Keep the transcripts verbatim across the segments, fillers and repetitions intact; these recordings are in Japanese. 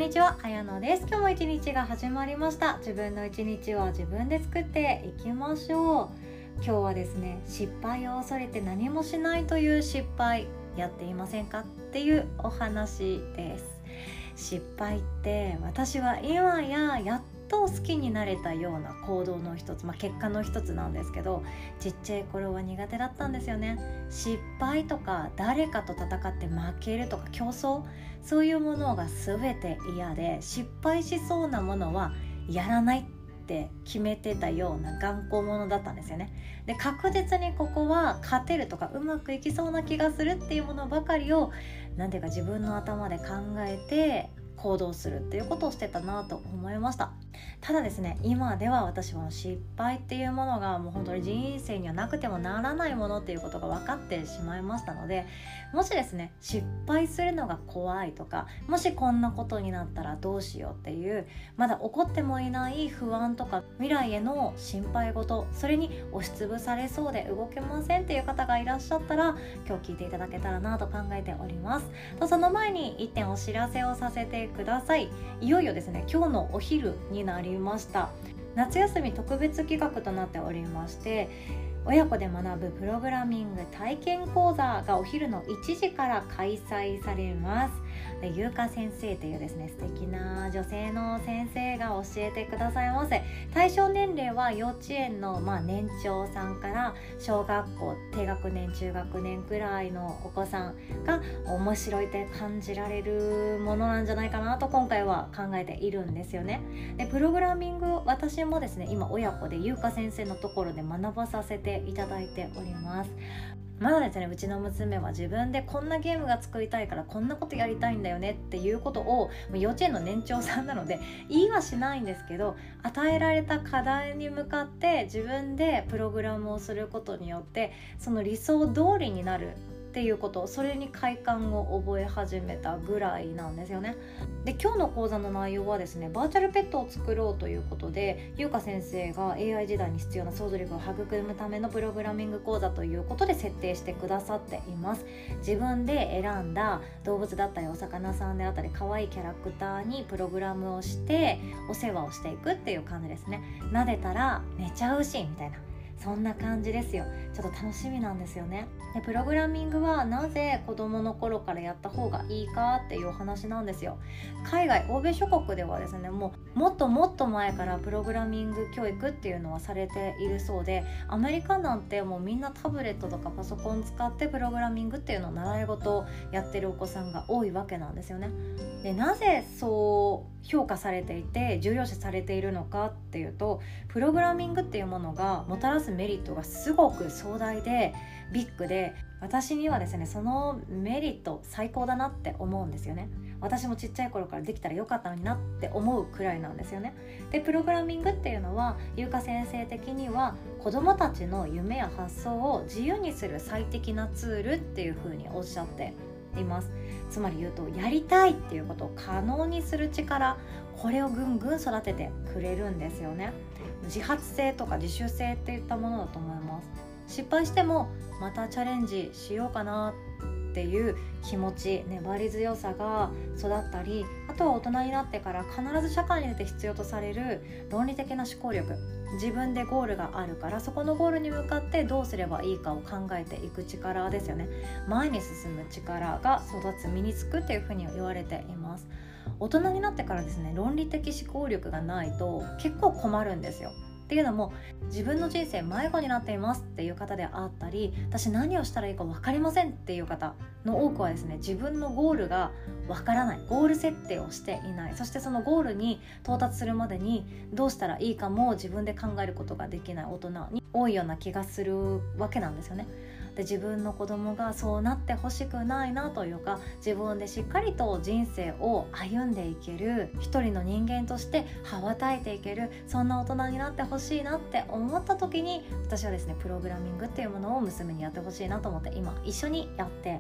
にちは、あやのです。今日も一日が始まりました。自分の一日は自分で作っていきましょう。今日はですね、失敗を恐れて何もしないという失敗やっていませんかっていうお話です。失敗って私は今ややっと好きになれたような行動の一つ、まあ、結果の一つなんですけど、ちっちゃい頃は苦手だったんですよね。失敗とか誰かと戦って負けるとか競争、そういうものが全て嫌で、失敗しそうなものはやらないって決めてたような頑固者だったんですよね。で、確実にここは勝てるとかうまくいきそうな気がするっていうものばかりをなんていうか自分の頭で考えて行動するっていうことをしてたなと思いました。ただですね、今では私は失敗っていうものがもう本当に人生にはなくてもならないものっていうことが分かってしまいましたので、もしですね、失敗するのが怖いとか、もしこんなことになったらどうしようっていうまだ起こってもいない不安とか未来への心配事、それに押しつぶされそうで動けませんっていう方がいらっしゃったら、今日聞いていただけたらなと考えております。とその前に一点お知らせをさせてください。いよいよですね、今日のお昼になりました。夏休み特別企画となっておりまして、親子で学ぶプログラミング体験講座がお昼のいちじから開催されます。で、ゆうか先生というですね、素敵な女性の先生が教えてくださいます。対象年齢は幼稚園の、まあ、年長さんから小学校低学年中学年くらいのお子さんが面白いって感じられるものなんじゃないかなと今回は考えているんですよね。で、プログラミング、私もですね、今親子でゆうか先生のところで学ばさせていただいております。まだですね、うちの娘は自分でこんなゲームが作りたいからこんなことやりたいんだよねっていうことを幼稚園の年長さんなので言いはしないんですけど、与えられた課題に向かって自分でプログラムをすることによってその理想通りになるっていうこと、それに快感を覚え始めたぐらいなんですよね。で、今日の講座の内容はですね、バーチャルペットを作ろうということで、ゆうか先生が エーアイ 時代に必要な想像力を育むためのプログラミング講座ということで設定してくださっています。自分で選んだ動物だったりお魚さんであったり可愛いキャラクターにプログラムをしてお世話をしていくっていう感じですね。撫でたら寝ちゃうしみたいな、そんな感じですよ。ちょっと楽しみなんですよね。で、プログラミングはなぜ子供の頃からやった方がいいかっていうお話なんですよ。海外、欧米諸国ではですね、もうもっともっと前からプログラミング教育っていうのはされているそうで、アメリカなんてもうみんなタブレットとかパソコン使ってプログラミングっていうのを習い事をやってるお子さんが多いわけなんですよね。で、なぜそう評価されていて重要視されているのかっていうと、プログラミングっていうものがもたらすメリットがすごく壮大でビッグで、私にはですね、そのメリット最高だなって思うんですよね。私もちっちゃい頃からできたらよかったのになって思うくらいなんですよね。で、プログラミングっていうのはゆうか先生的には子どもたちの夢や発想を自由にする最適なツールっていうふうにおっしゃっています。つまり言うと、やりたいっていうことを可能にする力、これをぐんぐん育ててくれるんですよね。自発性とか自主性っていったものだと思います。失敗してもまたチャレンジしようかなっていう気持ち、粘り強さが育ったり、あとは大人になってから必ず社会に出て必要とされる論理的な思考力、自分でゴールがあるからそこのゴールに向かってどうすればいいかを考えていく力ですよね。前に進む力が育つ、身につくっていうふうに言われています。大人になってからですね、論理的思考力がないと結構困るんですよ。っていうのも、自分の人生迷子になっていますっていう方であったり、私何をしたらいいか分かりませんっていう方の多くはですね、自分のゴールが分からない、ゴール設定をしていない、そしてそのゴールに到達するまでにどうしたらいいかも自分で考えることができない大人に多いような気がするわけなんですよね。で、自分の子供がそうなってほしくないなというか、自分でしっかりと人生を歩んでいける一人の人間として羽ばたいていける、そんな大人になってほしいなって思った時に、私はですね、プログラミングっていうものを娘にやってほしいなと思って今一緒にやって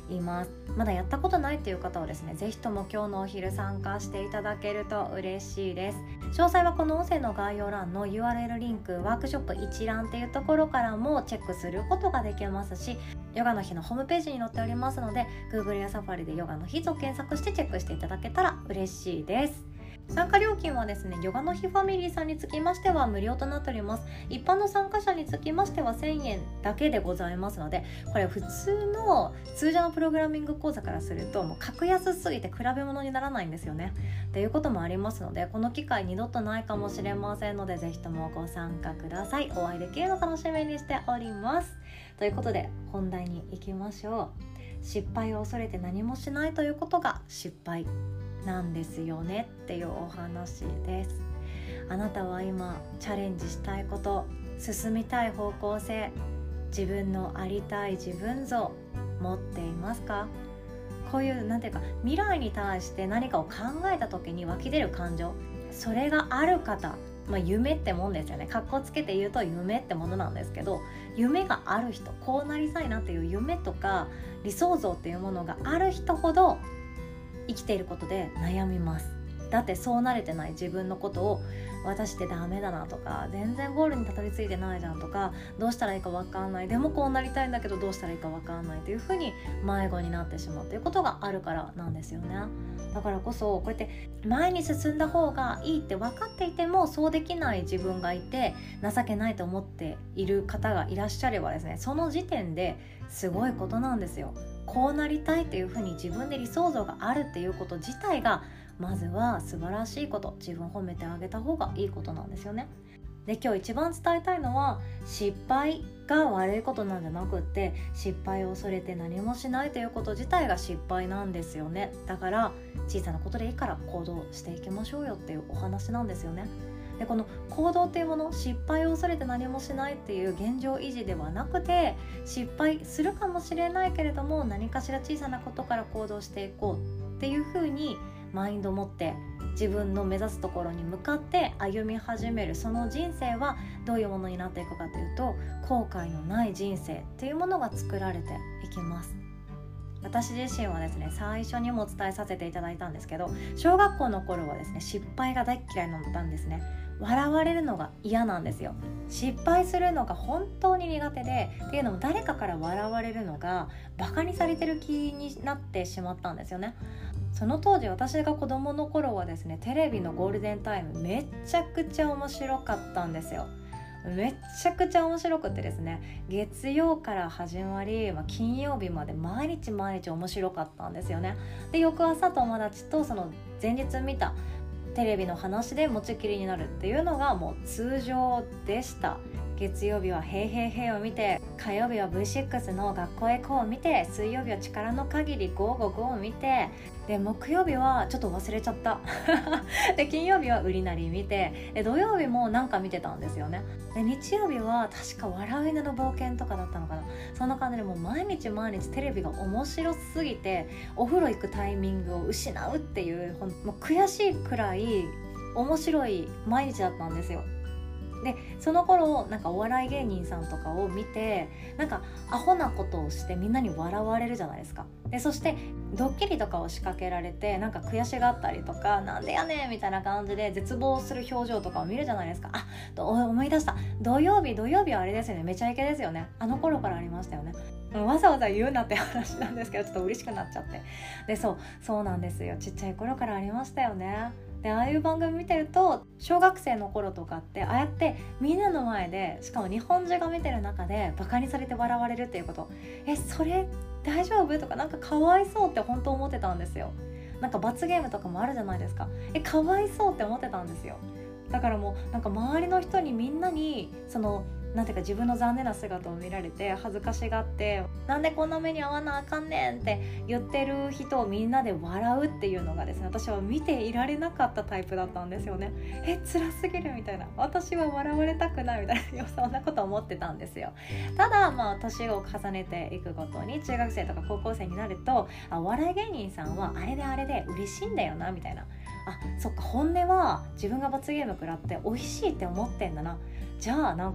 います。まだやったことないっていう方はですね、ぜひとも今日のお昼参加していただけると嬉しいです。詳細はこの音声の概要欄の ユーアールエル リンク、ワークショップ一覧っていうところからもチェックすることができますし、ヨガの日のホームページに載っておりますので Google や Safari でヨガの日と検索してチェックしていただけたら嬉しいです。参加料金はですね、ヨガの日ファミリーさんにつきましては無料となっております。一般の参加者につきましてはせんえんだけでございますので、これ普通の通常のプログラミング講座からするともう格安すぎて比べ物にならないんですよねっていうこともありますので、この機会二度とないかもしれませんので、ぜひともご参加ください。お会いできるの楽しみにしております。ということで本題に行きましょう。失敗を恐れて何もしないということが失敗なんですよねっていうお話です。あなたは今チャレンジしたいこと、進みたい方向性、自分のありたい自分像持っていますか？こういうなんていうか、未来に対して何かを考えた時に湧き出る感情、それがある方、まあ、夢ってもんですよね。かっこつけて言うと夢ってものなんですけど、夢がある人、こうなりたいなっていう夢とか理想像っていうものがある人ほど生きていることで悩みます。だってそう慣れてない自分のことを、私ってダメだなとか、全然ゴールにたどり着いてないじゃんとか、どうしたらいいか分かんない、でもこうなりたいんだけどどうしたらいいか分かんないというふうに迷子になってしまうということがあるからなんですよね。だからこそこうやって前に進んだ方がいいって分かっていてもそうできない自分がいて、情けないと思っている方がいらっしゃればですね、その時点ですごいことなんですよ。こうなりたいっていうふうに自分で理想像があるっていうこと自体がまずは素晴らしいこと、自分を褒めてあげた方がいいことなんですよね。で、今日一番伝えたいのは、失敗が悪いことなんじゃなくって、失敗を恐れて何もしないということ自体が失敗なんですよね。だから小さなことでいいから行動していきましょうよっていうお話なんですよね。で、この行動っていうもの、失敗を恐れて何もしないっていう現状維持ではなくて、失敗するかもしれないけれども何かしら小さなことから行動していこうっていう風にマインドを持って自分の目指すところに向かって歩み始める、その人生はどういうものになっていくかというと、後悔のない人生っていうものが作られていきます。私自身はですね、最初にもお伝えさせていただいたんですけど、小学校の頃はですね、失敗が大嫌いだったんですね。笑われるのが嫌なんですよ。失敗するのが本当に苦手で、っていうのも誰かから笑われるのがバカにされてる気になってしまったんですよね。その当時私が子供の頃はですね、テレビのゴールデンタイムめちゃくちゃ面白かったんですよ。めちゃくちゃ面白くてですね、月曜から始まり、まあ、金曜日まで毎日毎日面白かったんですよね。で、翌朝友達とその前日見たテレビの話で持ちきりになるっていうのがもう通常でした。月曜日はヘイヘイヘイを見て、火曜日は ブイシックス の学校へ行こうを見て、水曜日は力の限りゴーゴーゴーを見て、で木曜日はちょっと忘れちゃったで金曜日は売りなり見て、で土曜日もなんか見てたんですよね。で日曜日は確か笑う犬の冒険とかだったのかな、そんな感じでもう毎日毎日テレビが面白すぎて、お風呂行くタイミングを失うっていう、もう悔しいくらい面白い毎日だったんですよ。でその頃なんかお笑い芸人さんとかを見て、なんかアホなことをしてみんなに笑われるじゃないですか。でそしてドッキリとかを仕掛けられて、なんか悔しがったりとか、なんでやねんみたいな感じで絶望する表情とかを見るじゃないですか。あ、思い出した、土曜日土曜日はあれですよね、めちゃイケですよね。あの頃からありましたよね。わざわざ言うなって話なんですけど、ちょっと嬉しくなっちゃって。でそうそうなんですよ、ちっちゃい頃からありましたよね。でああいう番組見てると、小学生の頃とかってああやってみんなの前で、しかも日本中が見てる中でバカにされて笑われるっていうこと、えそれ大丈夫とか、なんかかわいそうって本当思ってたんですよ。なんか罰ゲームとかもあるじゃないですか。えかわいそうって思ってたんですよ。だからもうなんか周りの人にみんなにそのなんていうか自分の残念な姿を見られて恥ずかしがって、なんでこんな目に遭わなあかんねんって言ってる人をみんなで笑うっていうのがですね、私は見ていられなかったタイプだったんですよね。え辛すぎるみたいな、私は笑われたくないみたいなそんなこと思ってたんですよ。ただまあ年を重ねていくごとに、中学生とか高校生になると、あお笑い芸人さんはあれであれで嬉しいんだよなみたいな、あそっか本音は自分が罰ゲーム食らって美味しいって思ってんだな、じゃあなんか笑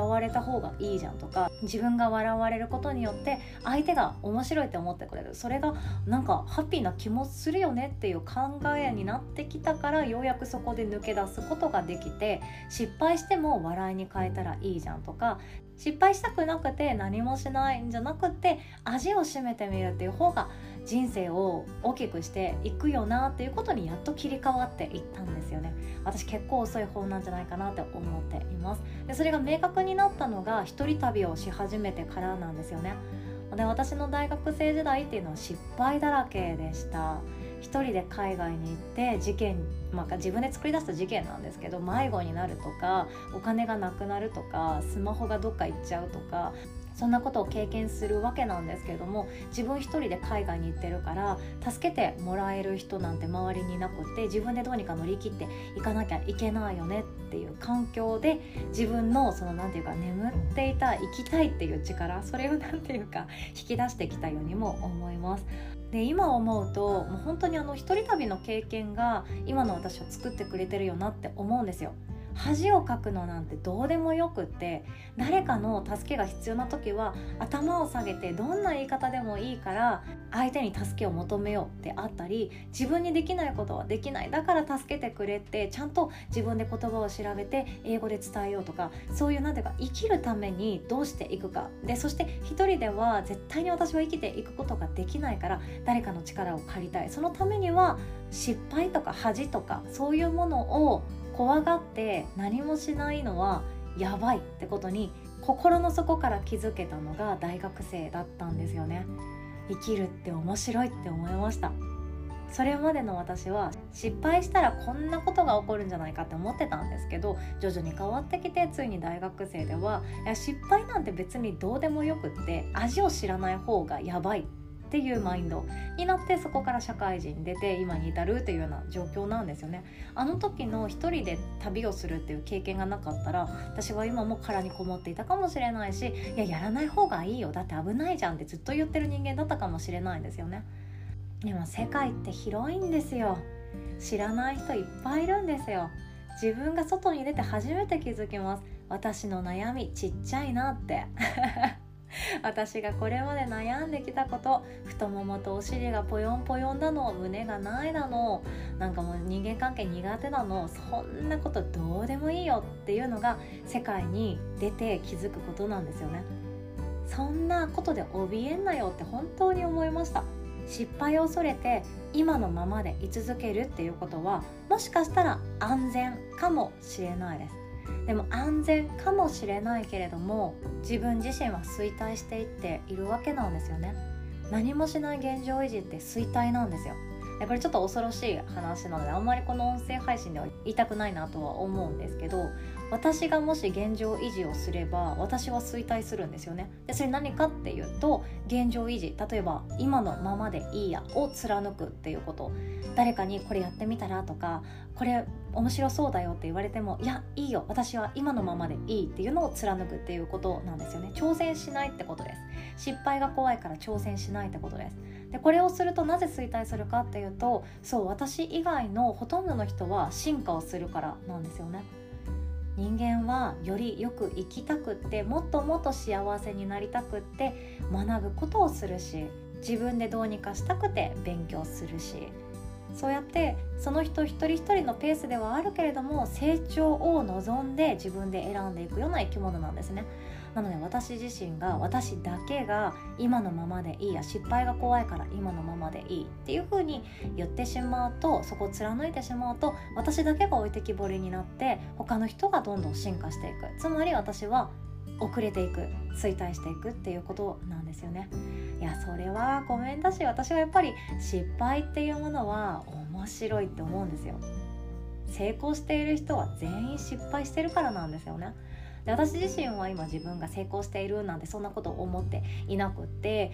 われた方がいいじゃんとか、自分が笑われることによって相手が面白いって思ってくれる、それがなんかハッピーな気もするよねっていう考えになってきたから、ようやくそこで抜け出すことができて、失敗しても笑いに変えたらいいじゃんとか、失敗したくなくて何もしないんじゃなくて味を占めてみるっていう方が人生を大きくしていくよなっていうことにやっと切り替わっていったんですよね。私結構遅い方なんじゃないかなって思っています。でそれが明確になったのが一人旅をし始めてからなんですよね。で私の大学生時代っていうのは失敗だらけでした。一人で海外に行って事件、まあ、自分で作り出した事件なんですけど、迷子になるとかお金がなくなるとかスマホがどっか行っちゃうとか、そんなことを経験するわけなんですけれども、自分一人で海外に行ってるから助けてもらえる人なんて周りにいなくって、自分でどうにか乗り切っていかなきゃいけないよねっていう環境で、自分のそのなんていうか眠っていた生きたいっていう力、それをなんていうか引き出してきたようにも思います。で今思うともう本当にあの一人旅の経験が今の私を作ってくれてるよなって思うんですよ。恥をかくのなんてどうでもよくって、誰かの助けが必要な時は頭を下げてどんな言い方でもいいから相手に助けを求めようってあったり、自分にできないことはできない、だから助けてくれってちゃんと自分で言葉を調べて英語で伝えようとか、そういうなんていうか生きるためにどうしていくかで、そして一人では絶対に私は生きていくことができないから誰かの力を借りたい、そのためには失敗とか恥とかそういうものを怖がって何もしないのはやばいってことに心の底から気づけたのが大学生だったんですよね。生きるって面白いって思いました。それまでの私は失敗したらこんなことが起こるんじゃないかって思ってたんですけど、徐々に変わってきて、ついに大学生ではいや失敗なんて別にどうでもよくって、味を知らない方がやばいっていうマインドになって、そこから社会人に出て今に至るというような状況なんですよね。あの時の一人で旅をするっていう経験がなかったら、私は今も殻にこもっていたかもしれないし、いややらない方がいいよ、だって危ないじゃんってずっと言ってる人間だったかもしれないんですよね。でも世界って広いんですよ。知らない人いっぱいいるんですよ。自分が外に出て初めて気づきます。私の悩みちっちゃいなって私がこれまで悩んできたこと、太ももとお尻がぽよんぽよんだの、胸がないだの、なんかもう人間関係苦手なの、そんなことどうでもいいよっていうのが世界に出て気づくことなんですよね。そんなことで怯えんなよって本当に思いました。失敗を恐れて今のままで居続けるっていうことは、もしかしたら安全かもしれないです。でも安全かもしれないけれども、自分自身は衰退していっているわけなんですよね。何もしない現状維持って衰退なんですよ。でこれちょっと恐ろしい話なので、あんまりこの音声配信では言いたくないなとは思うんですけど、私がもし現状維持をすれば私は衰退するんですよね。でそれ何かっていうと、現状維持、例えば今のままでいいやを貫くっていうこと。誰かにこれやってみたらとか、これ面白そうだよって言われても、いやいいよ、私は今のままでいいっていうのを貫くっていうことなんですよね。挑戦しないってことです。失敗が怖いから挑戦しないってことです。でこれをするとなぜ衰退するかっていうと、そう私以外のほとんどの人は進化をするからなんですよね。人間はよりよく生きたくって、もっともっと幸せになりたくって学ぶことをするし、自分でどうにかしたくて勉強するし、そうやってその人一人一人のペースではあるけれども、成長を望んで自分で選んでいくような生き物なんですね。なので私自身が、私だけが今のままでいいや、失敗が怖いから今のままでいいっていう風に言ってしまうと、そこを貫いてしまうと、私だけが置いてきぼりになって他の人がどんどん進化していく、つまり私は遅れていく、衰退していくっていうことなんですよね。いやそれはごめんだし、私はやっぱり失敗っていうものは面白いって思うんですよ。成功している人は全員失敗してるからなんですよね。で私自身は今自分が成功しているなんてそんなことを思っていなくって、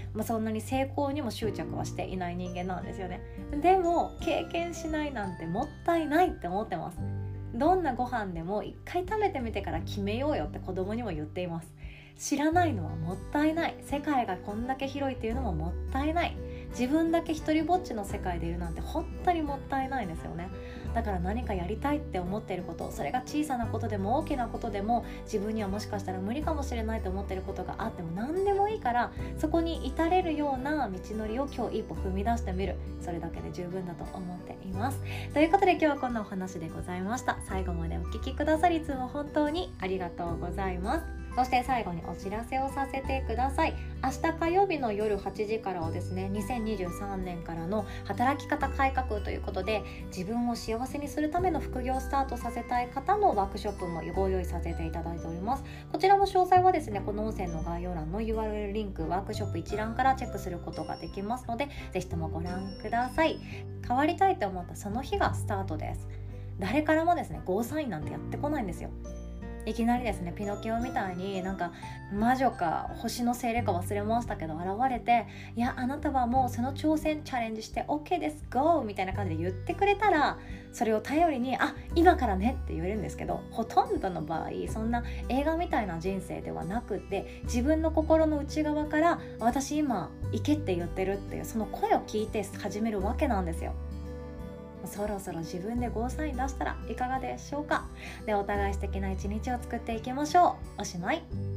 まあ、そんなに成功にも執着はしていない人間なんですよね。でも経験しないなんてもったいないって思ってます。どんなご飯でも一回食べてみてから決めようよって子供にも言っています。知らないのはもったいない。世界がこんだけ広いっていうのももったいない。 自分だけ一人ぼっちの世界でいるなんて本当にもったいないんですよね。だから何かやりたいって思っていること、それが小さなことでも大きなことでも、自分にはもしかしたら無理かもしれないと思っていることがあっても何でもいいから、そこに至れるような道のりを今日一歩踏み出してみる、それだけで十分だと思っています。ということで今日はこんなお話でございました。最後までお聞きくださりいつも本当にありがとうございます。そして最後にお知らせをさせてください。明日火曜日の夜はちじからはですね、にせんにじゅうさんねんからの働き方改革ということで、自分を幸せにするための副業をスタートさせたい方のワークショップもご用意させていただいております。こちらも詳細はですね、この音声の概要欄の ユーアールエル リンク、ワークショップ一覧からチェックすることができますので、ぜひともご覧ください。変わりたいと思ったその日がスタートです。誰からもですね、ゴーサインなんてやってこないんですよ。いきなりですね、ピノキオみたいになんか魔女か星の精霊か忘れましたけど現れて、いやあなたはもうその挑戦チャレンジして OK です GO みたいな感じで言ってくれたら、それを頼りにあ今からねって言えるんですけど、ほとんどの場合そんな映画みたいな人生ではなくって、自分の心の内側から私今行けって言ってるっていうその声を聞いて始めるわけなんですよ。そろそろ自分でゴーサイン出したらいかがでしょうか。で、お互い素敵な一日を作っていきましょう。おしまい。